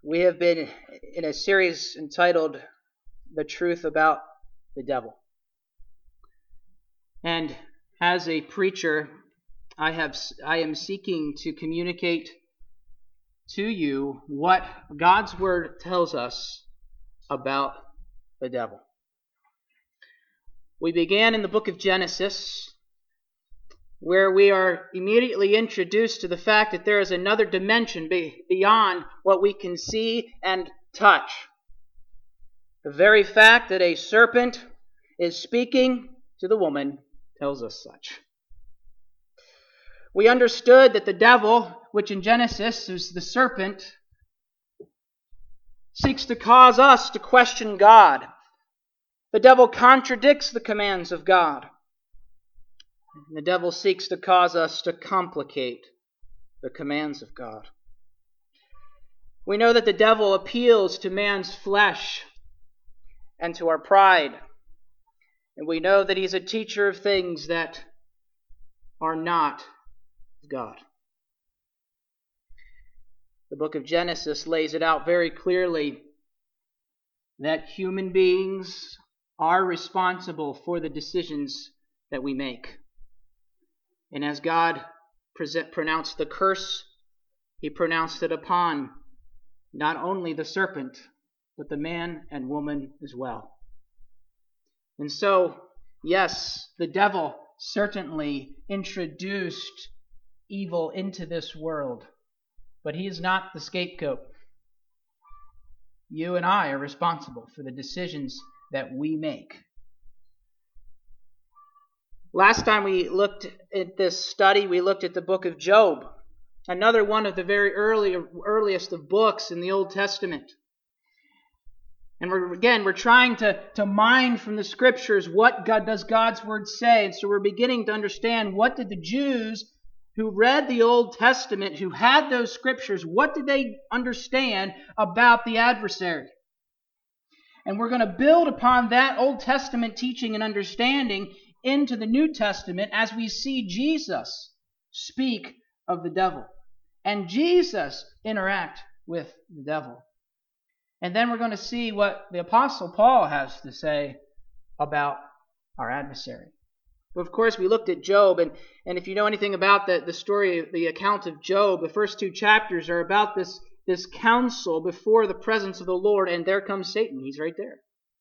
We have been in a series entitled The Truth About the Devil. And as a preacher, I am seeking to communicate to you what God's Word tells us about the devil. We began in the book of Genesis, where we are immediately introduced to the fact that there is another dimension beyond what we can see and touch. The very fact that a serpent is speaking to the woman tells us such. We understood that the devil, which in Genesis is the serpent, seeks to cause us to question God. The devil contradicts the commands of God. The devil seeks to cause us to complicate the commands of God. We know that the devil appeals to man's flesh and to our pride. And we know that he's a teacher of things that are not God. The book of Genesis lays it out very clearly that human beings are responsible for the decisions that we make. And as God pronounced the curse, he pronounced it upon not only the serpent, but the man and woman as well. And so, yes, the devil certainly introduced evil into this world, but he is not the scapegoat. You and I are responsible for the decisions that we make. Last time we looked at this study, we looked at the book of Job, another one of the very earliest of books in the Old Testament. And we're trying to mine from the Scriptures what does God's Word say. And so we're beginning to understand, what did the Jews who read the Old Testament, who had those Scriptures, what did they understand about the adversary? And we're going to build upon that Old Testament teaching and understanding into the New Testament as we see Jesus speak of the devil and Jesus interact with the devil. And then we're going to see what the Apostle Paul has to say about our adversary. Of course, we looked at Job, and if you know anything about the story, the account of Job, the first two chapters are about this council before the presence of the Lord, and there comes Satan. He's right there.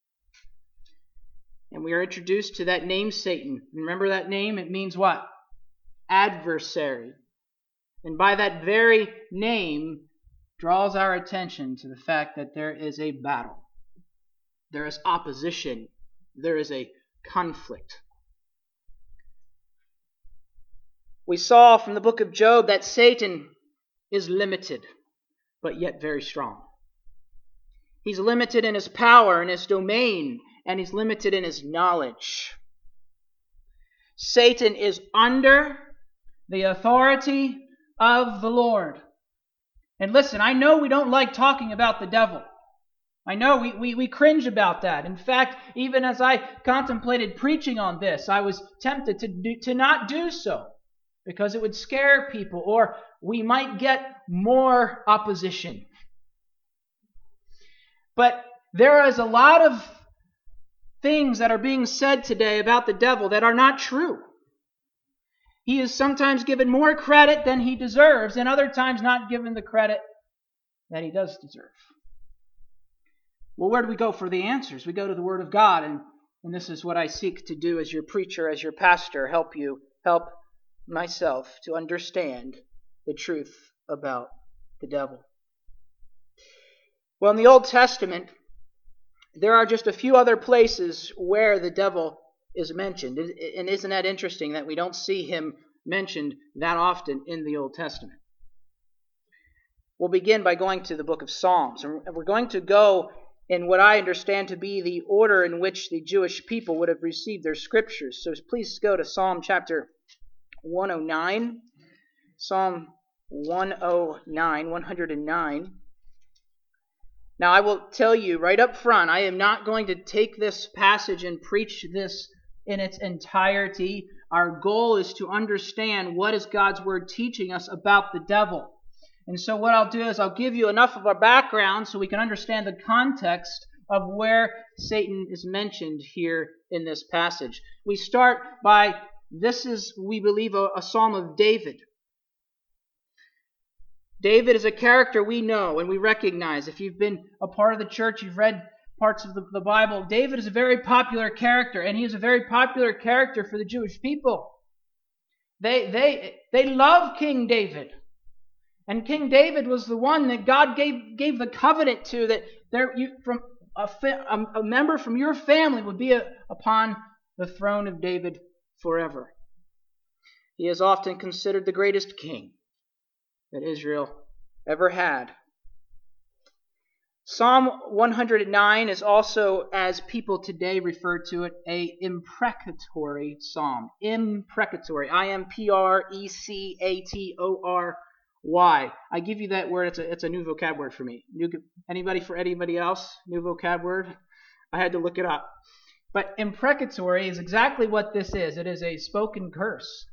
And we are introduced to that name, Satan. Remember that name? It means what? Adversary. And by that very name, draws our attention to the fact that there is a battle. There is opposition. There is a conflict. We saw from the book of Job that Satan is limited, but yet very strong. He's limited in his power and his domain, and he's limited in his knowledge. Satan is under the authority of the Lord. And listen, I know we don't like talking about the devil. I know we cringe about that. In fact, even as I contemplated preaching on this, I was tempted to not do so, because it would scare people, or we might get more opposition. But there is a lot of things that are being said today about the devil that are not true. He is sometimes given more credit than he deserves, and other times not given the credit that he does deserve. Well, where do we go for the answers? We go to the Word of God, and this is what I seek to do as your preacher, as your pastor, help myself to understand the truth about the devil. Well, in the Old Testament, there are just a few other places where the devil is mentioned. And isn't that interesting that we don't see him mentioned that often in the Old Testament? We'll begin by going to the book of Psalms. And we're going to go in what I understand to be the order in which the Jewish people would have received their scriptures. So please go to Psalm chapter 109. Psalm 109. Now, I will tell you right up front, I am not going to take this passage and preach this in its entirety. Our goal is to understand what is God's Word teaching us about the devil. And so what I'll do is I'll give you enough of our background so we can understand the context of where Satan is mentioned here in this passage. We start by, this is, we believe, a psalm of David. David is a character we know and we recognize. If you've been a part of the church, you've read parts of the Bible, David is a very popular character, and he is a very popular character for the Jewish people. They love King David. And King David was the one that God gave the covenant to, that a member from your family would be upon the throne of David forever. He is often considered the greatest king that Israel ever had. Psalm 109 is also, as people today refer to it, a imprecatory psalm. Imprecatory. I-M-P-R-E-C-A-T-O-R-Y. I give you that word. It's a new vocab word for me. For anybody else? New vocab word? I had to look it up. But imprecatory is exactly what this is. It is a spoken curse.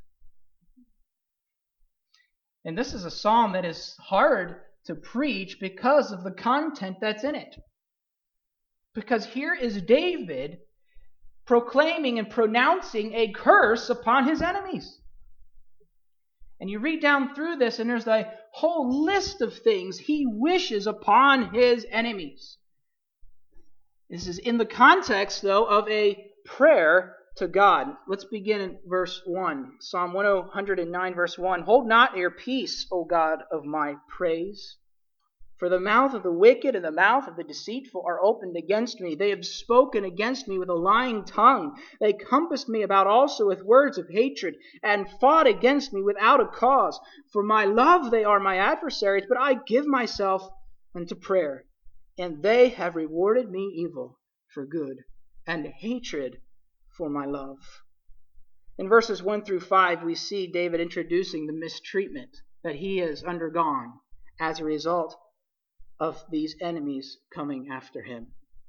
And this is a psalm that is hard to preach because of the content that's in it. Because here is David proclaiming and pronouncing a curse upon his enemies. And you read down through this, and there's a whole list of things he wishes upon his enemies. This is in the context, though, of a prayer to God. Let's begin in verse 1. Psalm 109, verse 1. Hold not your peace, O God of my praise. For the mouth of the wicked and the mouth of the deceitful are opened against me. They have spoken against me with a lying tongue. They compassed me about also with words of hatred, and fought against me without a cause. For my love they are my adversaries, but I give myself unto prayer. And they have rewarded me evil for good, and hatred for my love. In verses 1 through 5, we see David introducing the mistreatment that he has undergone as a result of these enemies coming after him.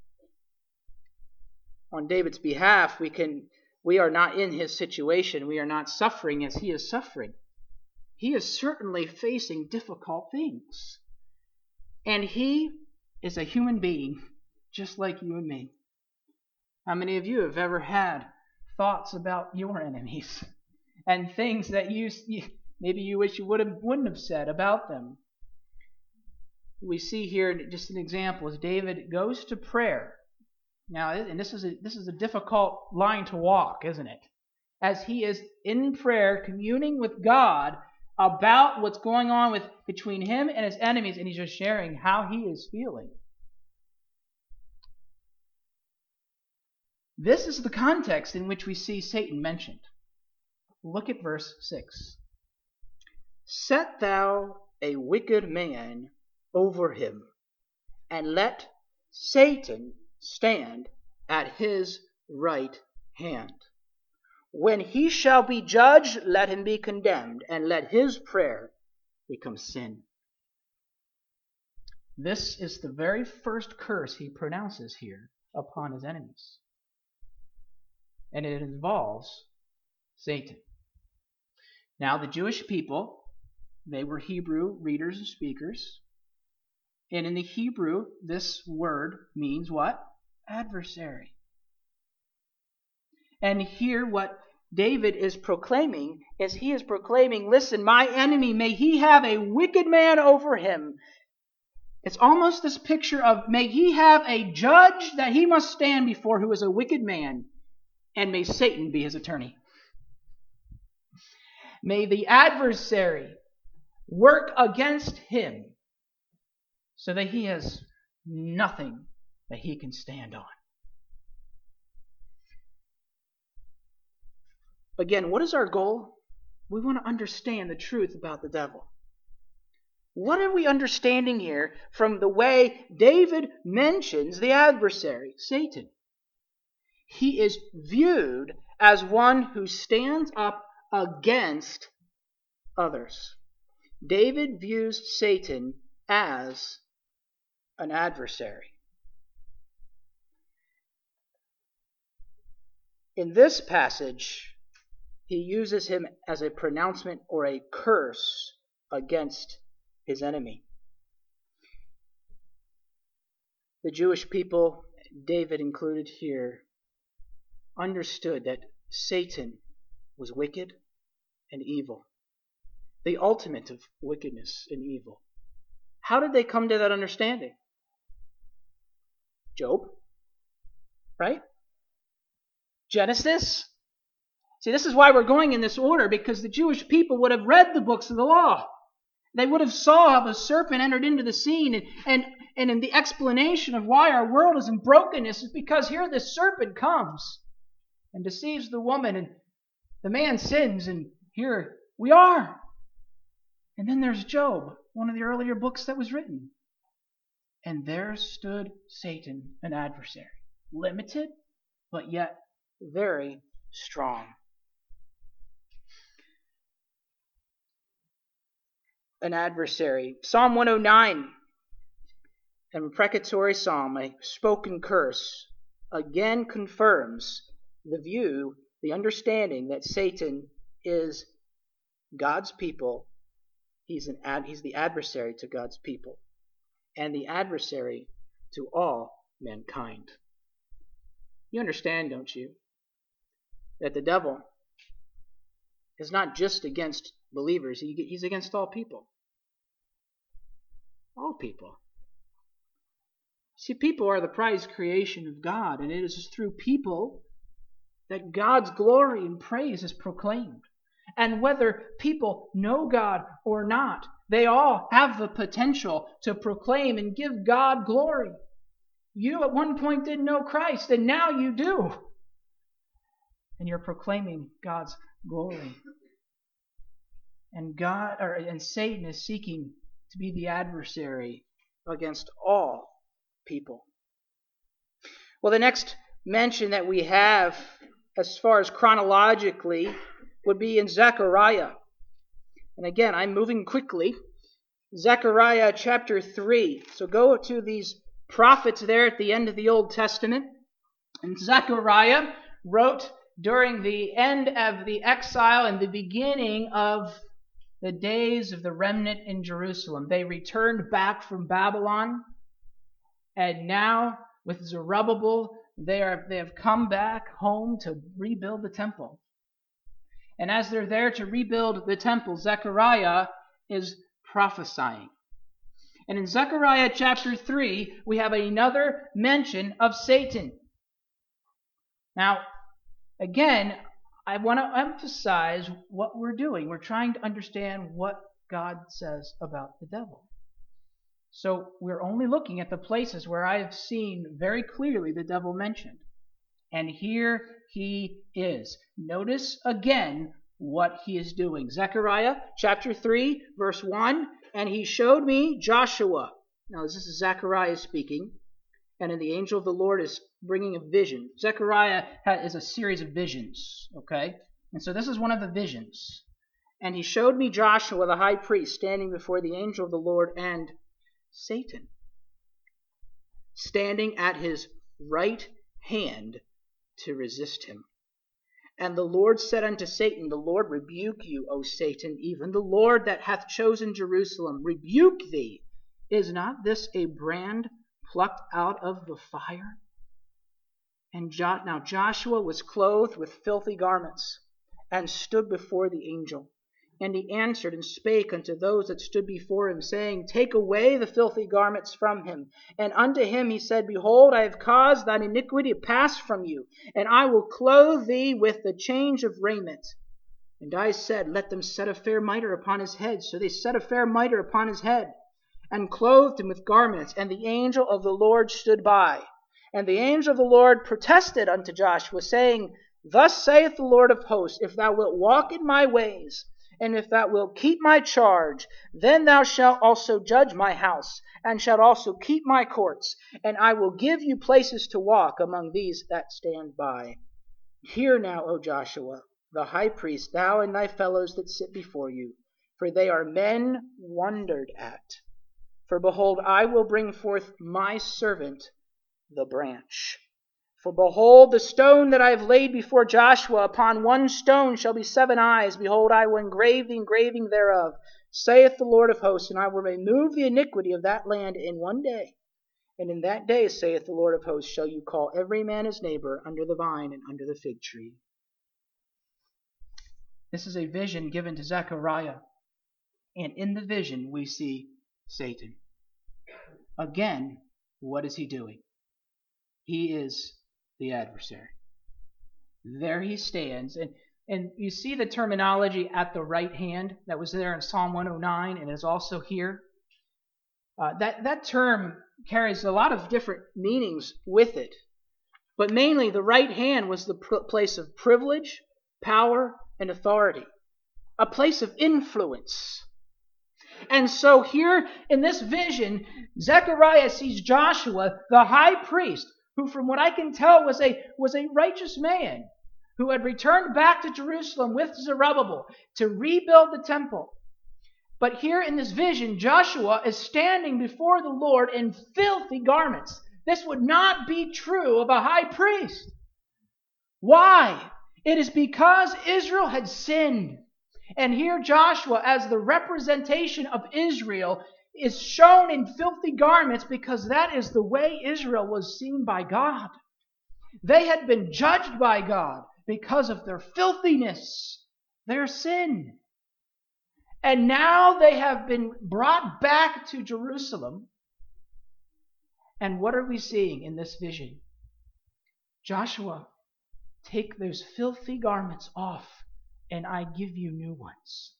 On David's behalf, we are not in his situation. We are not suffering as he is suffering. He is certainly facing difficult things. And he is a human being, just like you and me. How many of you have ever had thoughts about your enemies and things that maybe you wish you wouldn't have said about them? We see here just an example as David goes to prayer. Now, and this is a difficult line to walk, isn't it? As he is in prayer, communing with God about what's going on between him and his enemies, and he's just sharing how he is feeling. This is the context in which we see Satan mentioned. Look at verse 6. Set thou a wicked man over him, and let Satan stand at his right hand. When he shall be judged, let him be condemned, and let his prayer become sin. This is the very first curse he pronounces here upon his enemies. And it involves Satan. Now, the Jewish people, they were Hebrew readers and speakers. And in the Hebrew, this word means what? Adversary. And here what David is proclaiming is he is proclaiming, listen, my enemy, may he have a wicked man over him. It's almost this picture of, may he have a judge that he must stand before who is a wicked man, and may Satan be his attorney. May the adversary work against him so that he has nothing that he can stand on. Again, what is our goal? We want to understand the truth about the devil. What are we understanding here from the way David mentions the adversary, Satan? He is viewed as one who stands up against others. David views Satan as an adversary. In this passage, he uses him as a pronouncement or a curse against his enemy. The Jewish people, David included here, understood that Satan was wicked and evil, the ultimate of wickedness and evil. How did they come to that understanding? Job, right? Genesis. See, this is why we're going in this order, because the Jewish people would have read the books of the law. They would have saw how the serpent entered into the scene, and in the explanation of why our world is in brokenness is because here this serpent comes and deceives the woman, and the man sins, and here we are. And then there's Job, one of the earlier books that was written. And there stood Satan, an adversary, limited, but yet very strong. An adversary. Psalm 109, a imprecatory psalm, a spoken curse, again confirms the view, the understanding that Satan is God's people. He's the adversary to God's people, and the adversary to all mankind. You understand, don't you, that the devil is not just against believers, he's against all people. All people. See, people are the prized creation of God, and it is through people that God's glory and praise is proclaimed. And whether people know God or not, they all have the potential to proclaim and give God glory. You at one point didn't know Christ, and now you do. And you're proclaiming God's glory. And Satan is seeking to be the adversary against all people. Well, the next mention that we have, as far as chronologically, would be in Zechariah. And again, I'm moving quickly. Zechariah chapter 3. So go to these prophets there at the end of the Old Testament. And Zechariah wrote during the end of the exile and the beginning of the days of the remnant in Jerusalem. They returned back from Babylon, and now with Zerubbabel, they have come back home to rebuild the temple. And as they're there to rebuild the temple, Zechariah is prophesying. And in Zechariah chapter 3, we have another mention of Satan. Now, again, I want to emphasize what we're doing. We're trying to understand what God says about the devil. So we're only looking at the places where I have seen very clearly the devil mentioned. And here he is. Notice again what he is doing. Zechariah chapter 3, verse 1, and he showed me Joshua. Now this is Zechariah speaking, and the angel of the Lord is bringing a vision. Zechariah is a series of visions, okay? And so this is one of the visions. And he showed me Joshua the high priest standing before the angel of the Lord, and Satan standing at his right hand to resist him. And the Lord said unto Satan, the Lord rebuke you, O Satan, even the Lord that hath chosen Jerusalem, rebuke thee. Is not this a brand plucked out of the fire? And now Joshua was clothed with filthy garments, and stood before the angel. And he answered and spake unto those that stood before him, saying, Take away the filthy garments from him. And unto him he said, Behold, I have caused thine iniquity to pass from you, and I will clothe thee with the change of raiment. And I said, Let them set a fair mitre upon his head. So they set a fair mitre upon his head, and clothed him with garments. And the angel of the Lord stood by. And the angel of the Lord protested unto Joshua, saying, Thus saith the Lord of hosts, If thou wilt walk in my ways, and if thou wilt keep my charge, then thou shalt also judge my house, and shalt also keep my courts, and I will give you places to walk among these that stand by. Hear now, O Joshua, the high priest, thou and thy fellows that sit before you, for they are men wondered at. For behold, I will bring forth my servant, the branch. For behold, the stone that I have laid before Joshua, upon one stone shall be 7 eyes. Behold, I will engrave the engraving thereof. saith the Lord of hosts, and I will remove the iniquity of that land in one day. And in that day, saith the Lord of hosts, shall you call every man his neighbor under the vine and under the fig tree. This is a vision given to Zechariah. And in the vision, we see Satan. Again, what is he doing? He is the adversary. There he stands. And you see the terminology at the right hand that was there in Psalm 109 and is also here. That term carries a lot of different meanings with it. But mainly the right hand was the place of privilege, power, and authority. A place of influence. And so here in this vision, Zechariah sees Joshua, the high priest, who from what I can tell was a righteous man, who had returned back to Jerusalem with Zerubbabel to rebuild the temple. But here in this vision, Joshua is standing before the Lord in filthy garments. This would not be true of a high priest. Why? It is because Israel had sinned. And here Joshua, as the representation of Israel, is shown in filthy garments because that is the way Israel was seen by God. They had been judged by God because of their filthiness, their sin. And now they have been brought back to Jerusalem. And what are we seeing in this vision? Joshua, take those filthy garments off, and I give you new ones.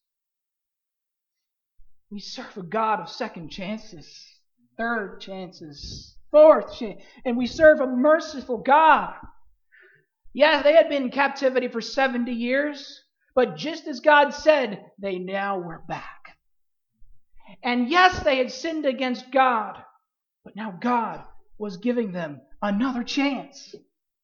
We serve a God of second chances, third chances, fourth chance, and we serve a merciful God. Yeah, they had been in captivity for 70 years, but just as God said, they now were back. And yes, they had sinned against God, but now God was giving them another chance.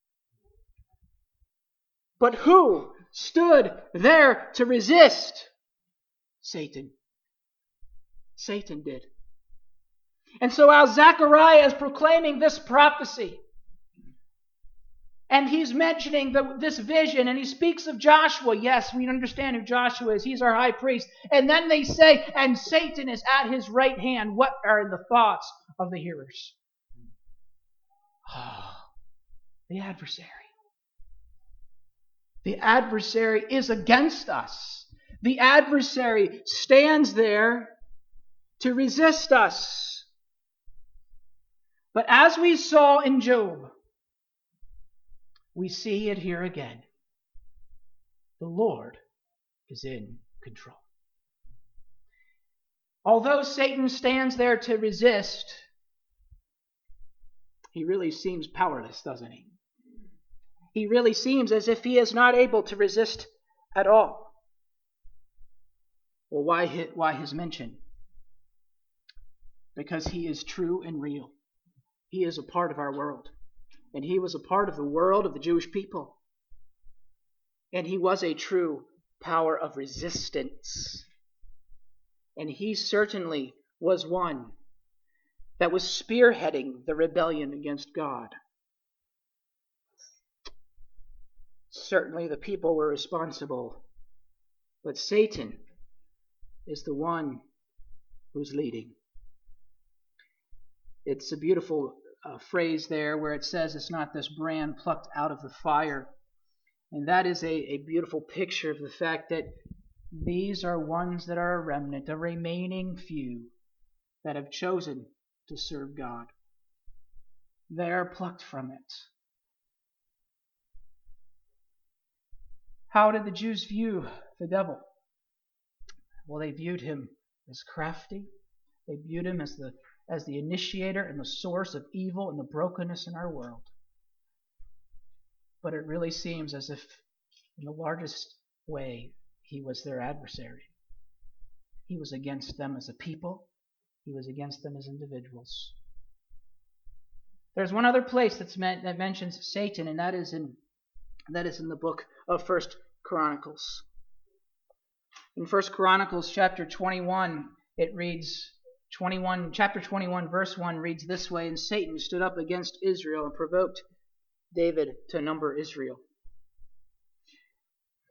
But who stood there to resist? Satan. Satan did. And so as Zechariah is proclaiming this prophecy, and he's mentioning this vision, and he speaks of Joshua. Yes, we understand who Joshua is. He's our high priest. And then they say, and Satan is at his right hand. What are the thoughts of the hearers? Oh, the adversary. The adversary is against us. The adversary stands there to resist us. But as we saw in Job, we see it here again. The Lord is in control. Although Satan stands there to resist, he really seems powerless, doesn't he? He really seems as if he is not able to resist at all. Well, why his mention? Because he is true and real. He is a part of our world. And he was a part of the world of the Jewish people. And he was a true power of resistance. And he certainly was one that was spearheading the rebellion against God. Certainly the people were responsible, but Satan is the one who's leading. It's a beautiful phrase there where it says it's not this brand plucked out of the fire. And that is a beautiful picture of the fact that these are ones that are a remnant, a remaining few that have chosen to serve God. They are plucked from it. How did the Jews view the devil? Well, they viewed him as crafty. They viewed him as the initiator and the source of evil and the brokenness in our world. But it really seems as if, in the largest way, he was their adversary. He was against them as a people. He was against them as individuals. There's one other place that mentions Satan, and that is in the book of 1 Chronicles. In 1 Chronicles chapter 21, it reads, chapter 21, verse 1 reads this way, and Satan stood up against Israel and provoked David to number Israel.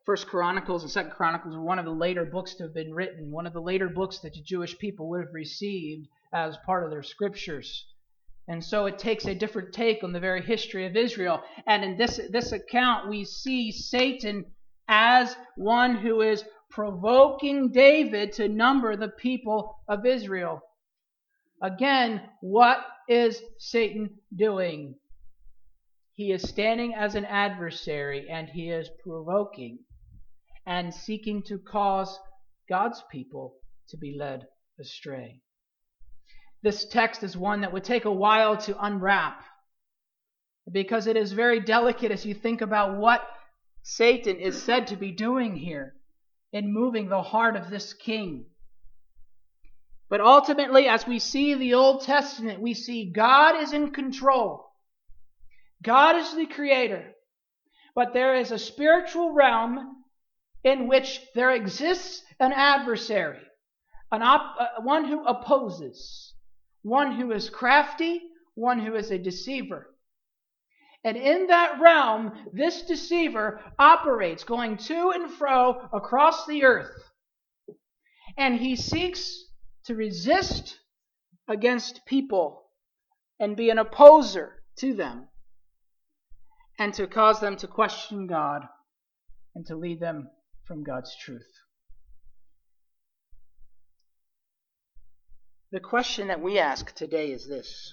First Chronicles and Second Chronicles are one of the later books to have been written, one of the later books that the Jewish people would have received as part of their scriptures. And so it takes a different take on the very history of Israel. And in this account, we see Satan as one who is provoking David to number the people of Israel. Again, what is Satan doing? He is standing as an adversary, and he is provoking and seeking to cause God's people to be led astray. This text is one that would take a while to unwrap, because it is very delicate as you think about what Satan is said to be doing here in moving the heart of this king. But ultimately, as we see the Old Testament, we see God is in control. God is the creator. But there is a spiritual realm in which there exists an adversary, one who opposes, one who is crafty, one who is a deceiver. And in that realm, this deceiver operates, going to and fro across the earth. And he seeks to resist against people and be an opposer to them, and to cause them to question God and to lead them from God's truth. The question that we ask today is this.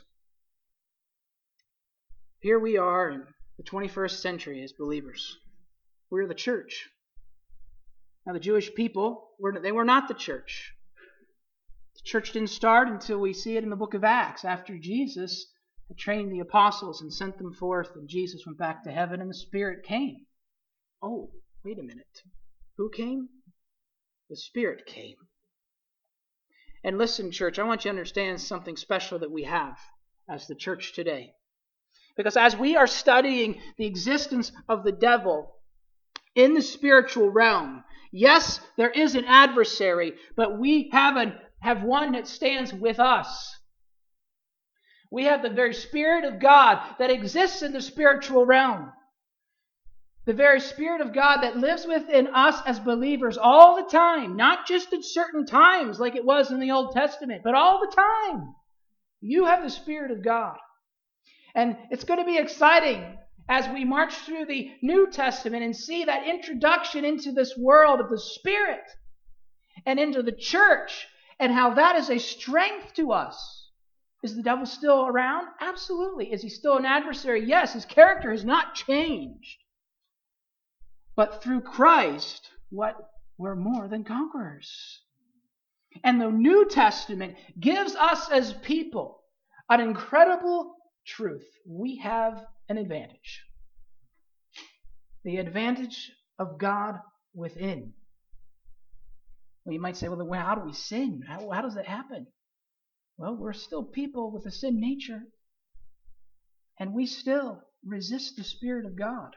Here we are in the 21st century as believers. We're the church. Now the Jewish people, they were not the church. The church didn't start until we see it in the book of Acts, after Jesus had trained the apostles and sent them forth, and Jesus went back to heaven and the Spirit came. Oh, wait a minute. Who came? The Spirit came. And listen, church, I want you to understand something special that we have as the church today. Because as we are studying the existence of the devil in the spiritual realm, yes, there is an adversary, but we have one that stands with us. We have the very Spirit of God that exists in the spiritual realm. The very Spirit of God that lives within us as believers all the time, not just at certain times like it was in the Old Testament, but all the time. You have the Spirit of God. And it's going to be exciting as we march through the New Testament and see that introduction into this world of the Spirit and into the church, and how that is a strength to us. Is the devil still around? Absolutely. Is he still an adversary? Yes, his character has not changed. But through Christ, we're more than conquerors. And the New Testament gives us as people an incredible truth. We have an advantage. The advantage of God within. Well, you might say, well, how do we sin? How does that happen? Well, we're still people with a sin nature. And we still resist the Spirit of God.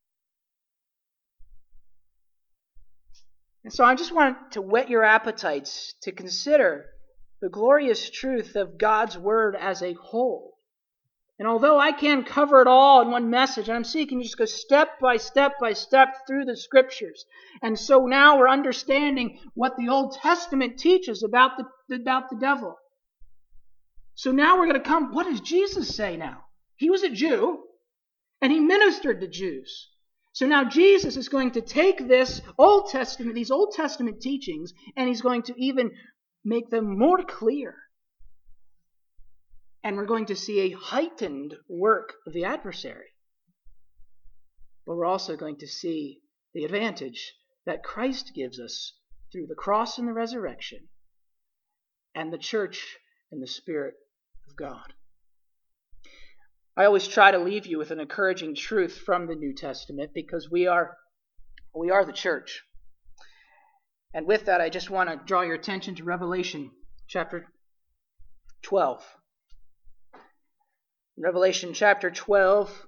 And so I just want to whet your appetites to consider the glorious truth of God's Word as a whole. And although I can't cover it all in one message, I'm seeking to just go step by step by step through the Scriptures. And so now we're understanding what the Old Testament teaches about the devil. So now we're going to come, what does Jesus say now? He was a Jew, and he ministered to Jews. So now Jesus is going to take these Old Testament teachings, and he's going to even make them more clear. And we're going to see a heightened work of the adversary. But we're also going to see the advantage that Christ gives us through the cross and the resurrection, and the church and the Spirit of God. I always try to leave you with an encouraging truth from the New Testament, because we are the church. And with that, I just want to draw your attention to Revelation chapter 12. Revelation chapter 12,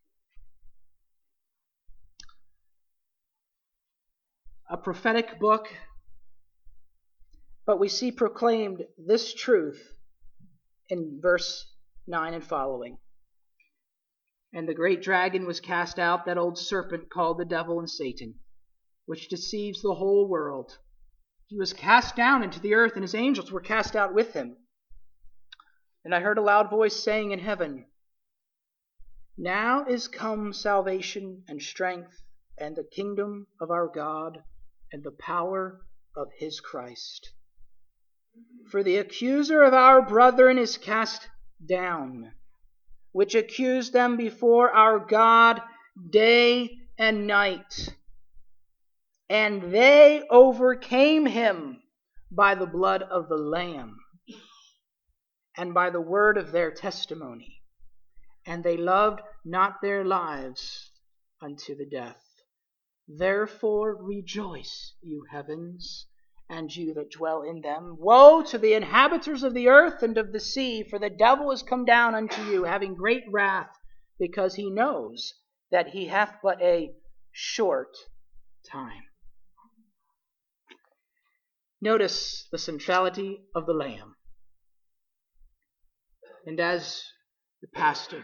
a prophetic book, but we see proclaimed this truth in verse 9 and following. And the great dragon was cast out, that old serpent called the devil and Satan, which deceives the whole world. He was cast down into the earth, and his angels were cast out with him. And I heard a loud voice saying in heaven, Now is come salvation and strength and the kingdom of our God and the power of his Christ. For the accuser of our brethren is cast down, which accused them before our God day and night. And they overcame him by the blood of the Lamb and by the word of their testimony. And they loved not their lives unto the death. Therefore rejoice, you heavens, and you that dwell in them. Woe to the inhabitants of the earth and of the sea, for the devil is come down unto you, having great wrath, because he knows that he hath but a short time. Notice the centrality of the Lamb. And as the pastor,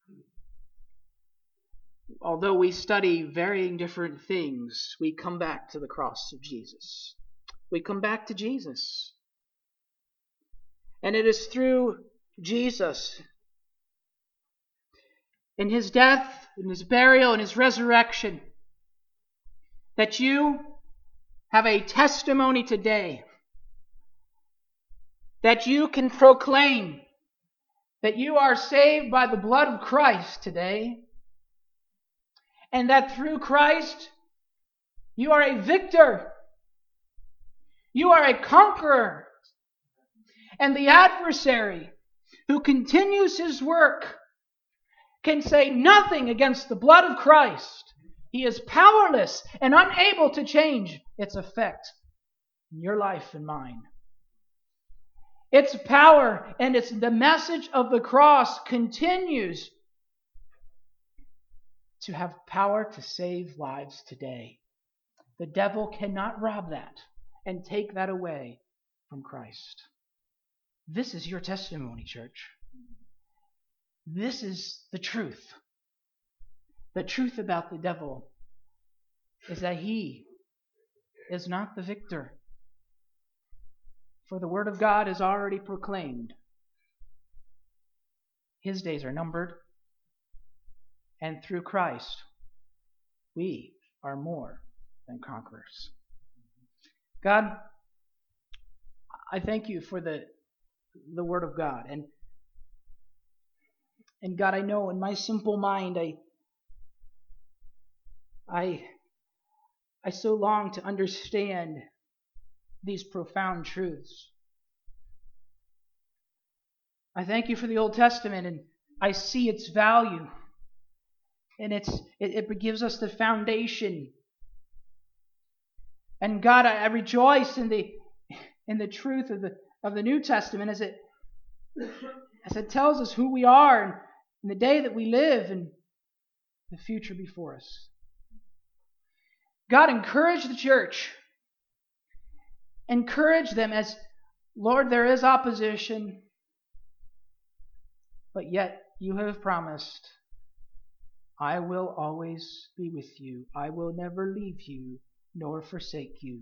although we study varying different things, we come back to the cross of Jesus. We come back to Jesus. And it is through Jesus, in his death, in his burial, in his resurrection, that you have a testimony today, that you can proclaim that you are saved by the blood of Christ today, and that through Christ you are a victor, you are a conqueror, and the adversary who continues his work can say nothing against the blood of Christ. He is powerless and unable to change its effect in your life and mine. Its power and the message of the cross continues to have power to save lives today. The devil cannot rob that and take that away from Christ. This is your testimony, church. This is the truth. The truth about the devil is that he is not the victor. For the word of God is already proclaimed. His days are numbered, and through Christ we are more than conquerors. God, I thank you for the word of God. And God, I know in my simple mind I so long to understand these profound truths. I thank you for the Old Testament, and I see its value, and it gives us the foundation. And God, I rejoice in the truth of the New Testament as it tells us who we are and the day that we live and the future before us. God, encourage the church. Encourage them as, Lord, there is opposition, but yet you have promised, I will always be with you. I will never leave you nor forsake you.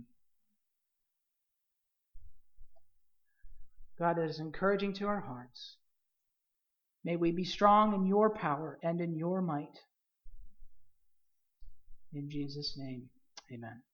God, it is encouraging to our hearts. May we be strong in your power and in your might. In Jesus' name, amen.